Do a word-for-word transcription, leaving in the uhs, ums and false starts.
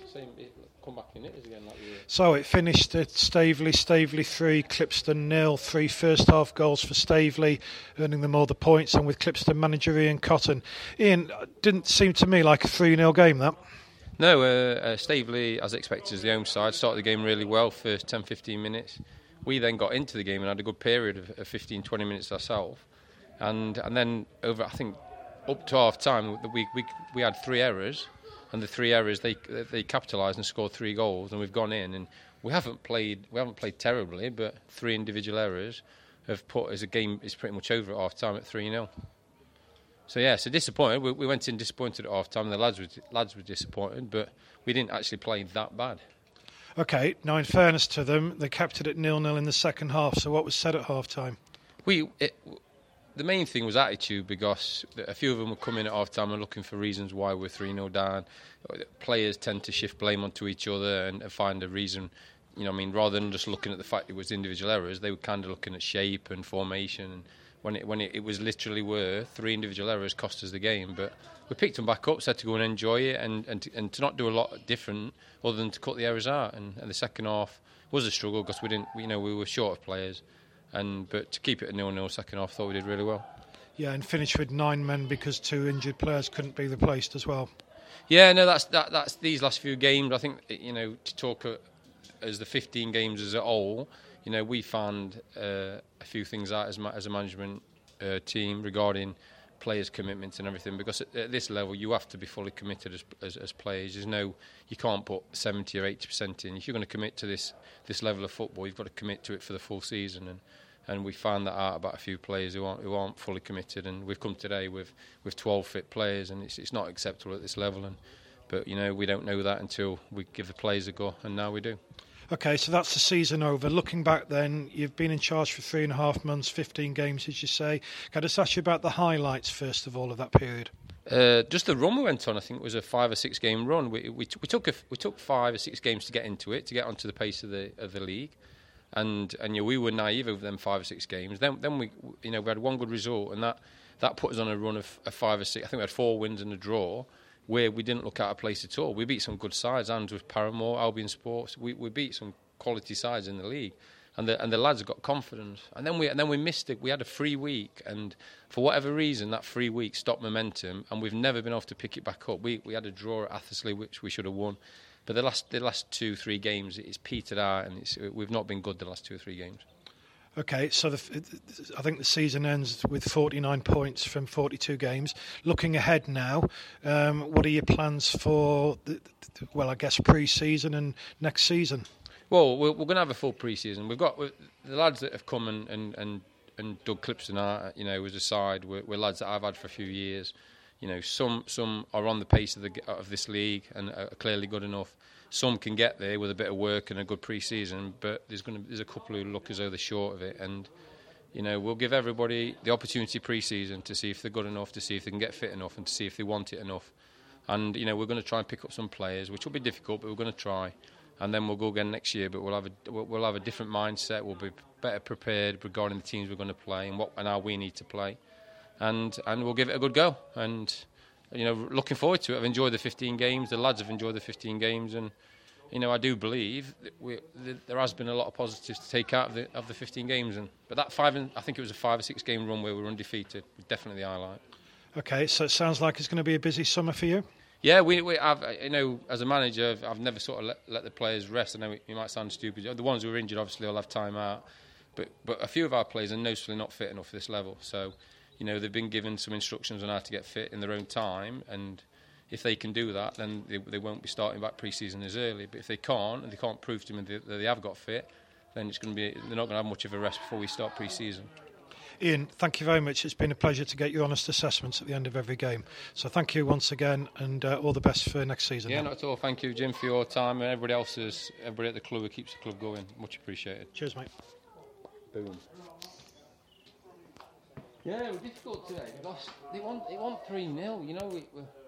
same, it, come back in it again like we were. So it finished at Staveley, Staveley three, Clipston nil, three first half goals for Staveley, earning them all the points, and with Clipston manager Ian Cotton. Ian, didn't seem to me like a three nil game, that? No, uh, uh, Staveley, as expected, as the home side, started the game really well, first ten fifteen minutes. We then got into the game and had a good period of, of fifteen twenty minutes ourselves. And and then over, I think, up to half time, we we we had three errors, and the three errors they they capitalised and scored three goals, and we've gone in and we haven't played we haven't played terribly, but three individual errors have put as a game is pretty much over at half time at three nil. So yeah, so disappointed. We, we went in disappointed at half time. And the lads were lads were disappointed, but we didn't actually play that bad. Okay, now in fairness to them, they kept it at nil nil in the second half. So what was said at half time? We. It, The main thing was attitude, because a few of them were coming at half time and looking for reasons why we're three nil down. Players tend to shift blame onto each other and find a reason. You know, I mean, rather than just looking at the fact it was individual errors, they were kind of looking at shape and formation. And when it when it, it was literally were three individual errors cost us the game, but we picked them back up, said to go and enjoy it, and and to, and to not do a lot different other than to cut the errors out. And, and the second half was a struggle because we didn't, you know, we were short of players. And but to keep it at nil nil second half, I thought we did really well. Yeah, and finished with nine men because two injured players couldn't be replaced as well. Yeah, no, that's that, that's these last few games. I think, you know, to talk uh, as the fifteen games as a whole, you know, we found uh, a few things out as ma- as a management uh, team regarding players' commitments and everything. Because at, at this level, you have to be fully committed as, as as players. There's no, you can't put seventy or eighty percent in. If you're going to commit to this this level of football, you've got to commit to it for the full season. And. And we found that out about a few players who aren't who aren't fully committed, and we've come today with, with twelve fit players, and it's it's not acceptable at this level. And but you know we don't know that until we give the players a go, and now we do. Okay, so that's the season over. Looking back, then you've been in charge for three and a half months, fifteen games, as you say. Can I just ask you about the highlights first of all of that period? Uh, just the run we went on. I think it was a five or six game run. We we, t- we took a, we took five or six games to get into it, to get onto the pace of the of the league. And and you know, we were naive over them five or six games. Then then we you know we had one good result, and that, that put us on a run of, of five or six. I think we had four wins and a draw, where we didn't look out of place at all. We beat some good sides, and with Paramore, Albion Sports, we, we beat some quality sides in the league, and the and the lads got confidence. And then we and then we missed it. We had a free week, and for whatever reason, that free week stopped momentum, and we've never been able to pick it back up. We we had a draw at Athersley, which we should have won. But the last the last two three games it's petered out, and it's, we've not been good the last two or three games. Okay, so the, I think the season ends with forty-nine points from forty-two games. Looking ahead now, um, what are your plans for? The, well, I guess pre-season and next season. Well, we're, we're going to have a full pre-season. We've got we're, the lads that have come and and and, and Doug Clipston, are, you know, as a side. We're, we're lads that I've had for a few years. You know, some some are on the pace of the of this league and are clearly good enough. Some can get there with a bit of work and a good pre-season, but there's going to there's a couple who look as though they're short of it. And you know, we'll give everybody the opportunity pre-season to see if they're good enough, to see if they can get fit enough, and to see if they want it enough. And you know, we're going to try and pick up some players, which will be difficult, but we're going to try. And then we'll go again next year, but we'll have a we'll have a different mindset. We'll be better prepared regarding the teams we're going to play and what and how we need to play. And and we'll give it a good go. And you know, looking forward to it. I've enjoyed the fifteen games. The lads have enjoyed the fifteen games, and you know, I do believe that we, that there has been a lot of positives to take out of the of the fifteen games. And but that five, and I think it was a five or six game run where we were undefeated. Definitely the highlight. Okay, so it sounds like it's going to be a busy summer for you. Yeah, we we have. You know, as a manager, I've, I've never sort of let, let the players rest. I know it, it might sound stupid. The ones who are injured, obviously, will have time out. But but a few of our players are noticeably not fit enough for this level. So, you know, they've been given some instructions on how to get fit in their own time. And if they can do that, then they, they won't be starting back pre-season as early. But if they can't, and they can't prove to me that they have got fit, then it's going to be they're not going to have much of a rest before we start pre-season. Ian, thank you very much. It's been a pleasure to get your honest assessments at the end of every game. So thank you once again, and uh, all the best for next season. Yeah, then. not at all. Thank you, Jim, for your time, and everybody else's, everybody at the club who keeps the club going. Much appreciated. Cheers, mate. Boom. Yeah, it was difficult today because they want they want three nil. You know, we. we